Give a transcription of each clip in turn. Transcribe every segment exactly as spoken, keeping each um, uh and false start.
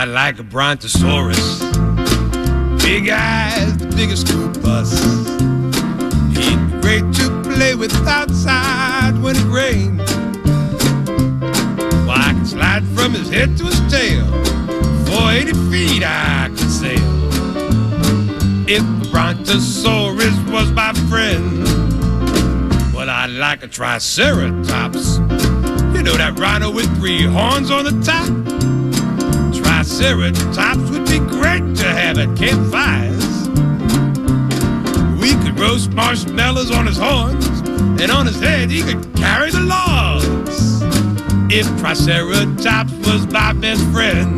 I like a brontosaurus. Big eyes, the biggest school bus. He'd be great to play with outside when it rained. Well, I could slide from his head to his tail. For eighty feet I could sail. If the brontosaurus was my friend, well, I'd like a triceratops. You know that rhino with three horns on the top? Triceratops would be great to have at campfires. We could roast marshmallows on his horns, and on his head he could carry the logs. If Triceratops was my best friend.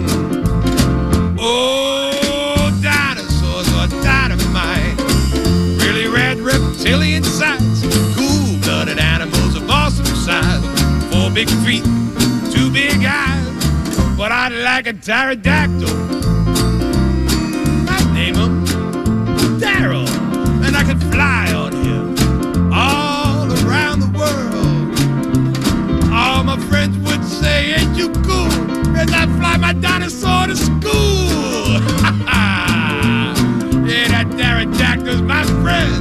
Oh, dinosaurs are dynamite. Really rad reptilian sights. Cool-blooded animals of awesome size. Four big feet, two big eyes. But I'd like a pterodactyl. I'd name him Daryl. And I could fly on him all around the world. All my friends would say, ain't you cool? As I fly my dinosaur to school. Yeah, that pterodactyl's my friend.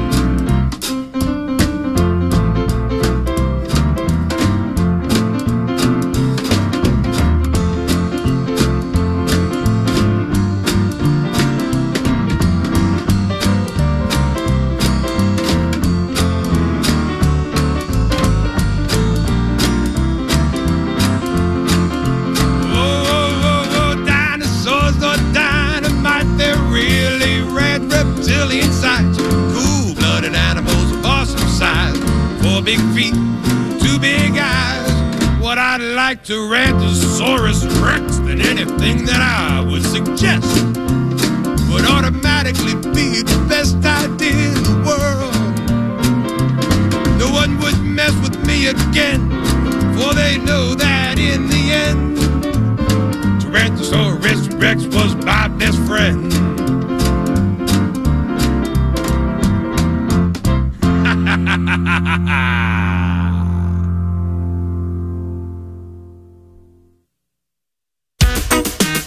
Reptilian sights, cool-blooded animals of awesome size. Four big feet, two big eyes. What I'd like to Tyrannosaurus Rex than anything that I would suggest would automatically be the best idea in the world. No one would mess with me again, for they know that in the end Tyrannosaurus Rex was